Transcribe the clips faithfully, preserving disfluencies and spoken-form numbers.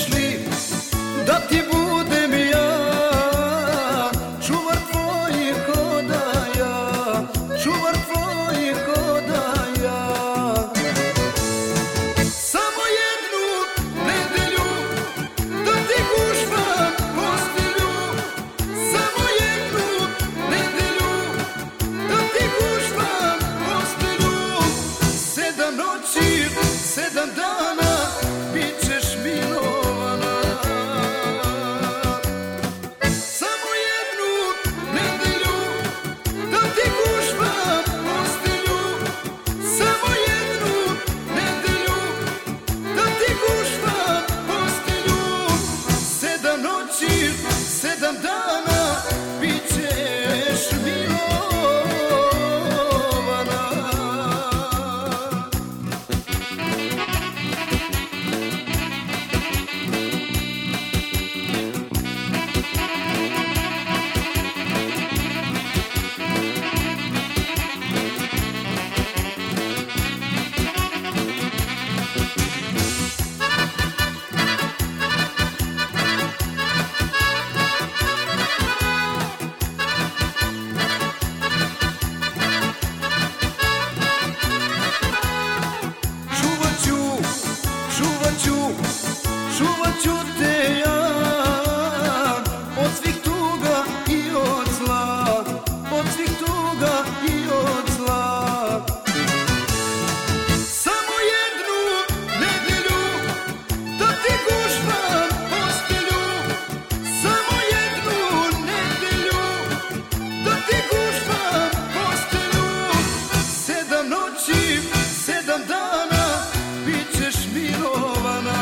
li da ti budem ja čuvar tvojih odaja, čuvar tvojih odaja. Samo jednu nedelju da ti gušvam postelju, samo jednu nedelju da ti gušvam postelju. Sedam noći, sedam dana bit ćeš milovana. Samo jednu nedelju da ti gušvam postelju, samo jednu nedelju da ti gušvam postelju. Sedam noći, sedam dana bit ćeš milovana. Čuvat ću te ja od svih tuga i od zla, od svih tuga i od zla. Samo jednu nedelju da ti gušvam postelju, samo jednu nedelju da ti gušvam postelju. Sedam noći, sedam dana bit ćeš milovana.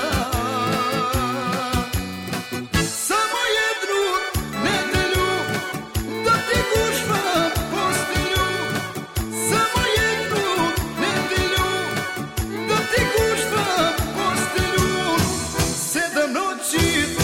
Samo jednu nedelju da ti gušvam postelju, samo jednu nedelju da ti gušvam postelju. Sedam noći,